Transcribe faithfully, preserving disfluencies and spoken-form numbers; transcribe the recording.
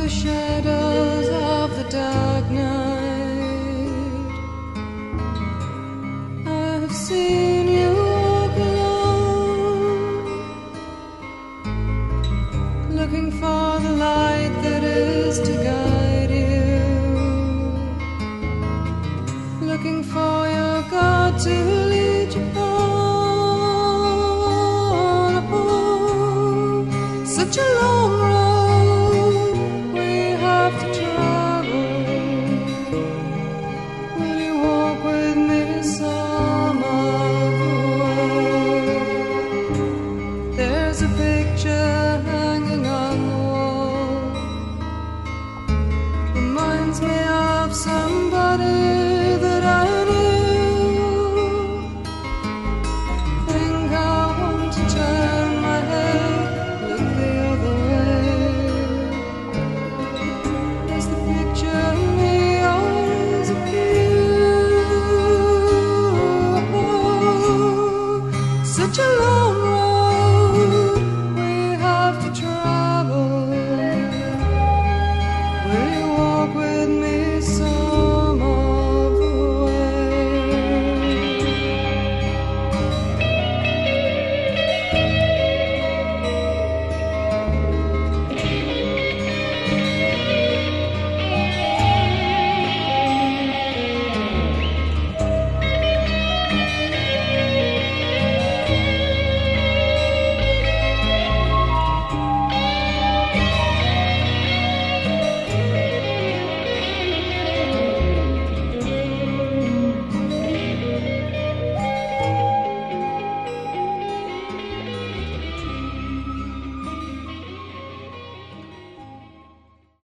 the shadows of the dark night. I've seen you walk alone, looking for the light that is to guide you, looking for your God to lead you on. Oh, such a long road we have to travel. Will you walk with me some of the way? There's a picture hanging on the wall, reminds me of some